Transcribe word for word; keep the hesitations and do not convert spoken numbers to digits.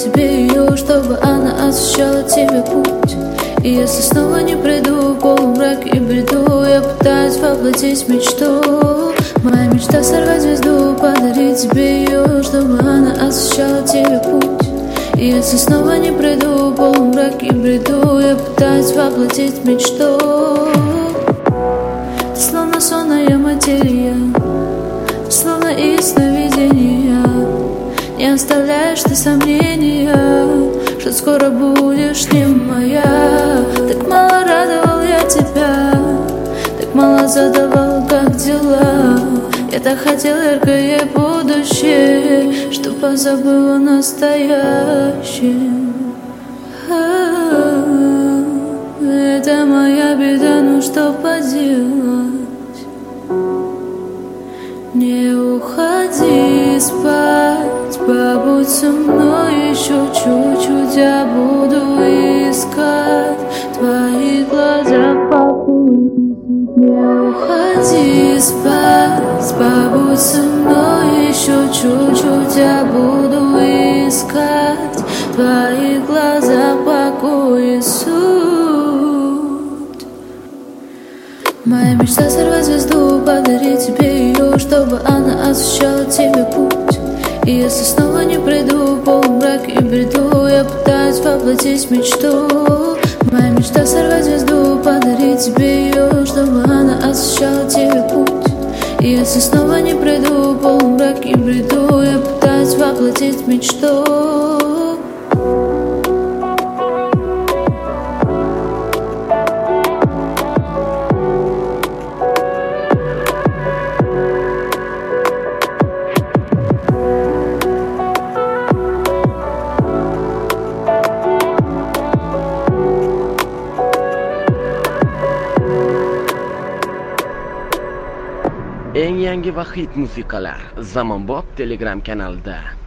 тебе ее, чтобы она освещала тебе путь. И если снова не приду в полумрак и бреду, я пытаюсь воплотить мечту. Моя мечта сорвать звезду, подарить тебе ее, чтобы она освещала тебе путь. И если снова не приду в полумрак и бреду, я пытаюсь воплотить мечту. Ты словно сонная материя, словно из сновидения. Не оставляешь ты сомнения, что скоро будешь не моя. Так мало радовал я тебя, так мало задавал, как дела. Я так хотел яркое будущее, что позабыла настоящее. Это моя беда, ну что поделать. Не уходи спать, побудь со мной еще чуть-чуть, я буду искать твои глаза покой. Не уходи спать, побудь со мной еще чуть-чуть, я буду искать твои глаза покой и суд. Моя мечта сорвать звезду, подарить тебе ее, чтобы она освещала тебе путь. И если снова не приду в полумрак и бреду, я пытаюсь воплотить мечту. Моя мечта сорвать звезду, подарить тебе ее, чтобы она освещала тебе путь. И если снова не приду в полумрак и бреду, я пытаюсь воплотить мечту. Eng yangi va hit musiqalar Zamonbop Telegram kanalida.